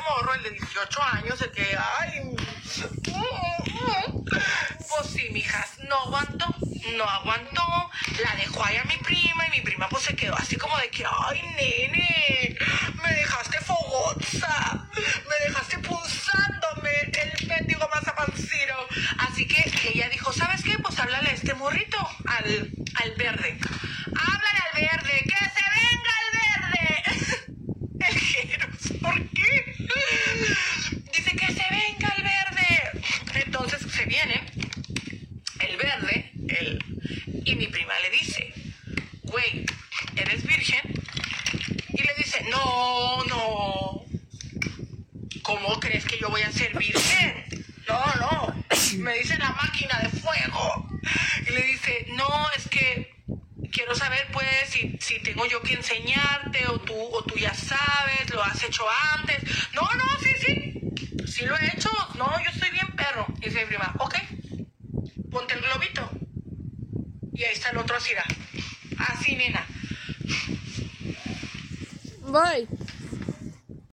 morro, el de 18 años, el que, ay, pues sí, mijas, no aguantó, la dejó ahí a mi prima y mi prima pues se quedó así como de que, ay, nene, me dejaste fogosa, me dejaste punzándome el mendigo mazapancino. Así que ella dijo, ¿sabes qué? Pues háblale a este morrito, al verde. Háblale al verde, que se venga el verde. El Jeros, ¿por qué? Dice que se venga el verde. Entonces se viene el verde, y mi prima le dice, güey, ¿eres virgen? Y le dice, no, ¿cómo crees que yo voy a ser virgen? No, me dice la máquina de fuego. Y le dice, no, es que quiero saber pues si tengo yo que enseñarte o tú ya sabes, lo has hecho antes. No, sí lo he hecho. No, yo estoy bien perro. Y dice mi prima, ok, ponte el globito. Y ahí está el otro así, nena. Voy.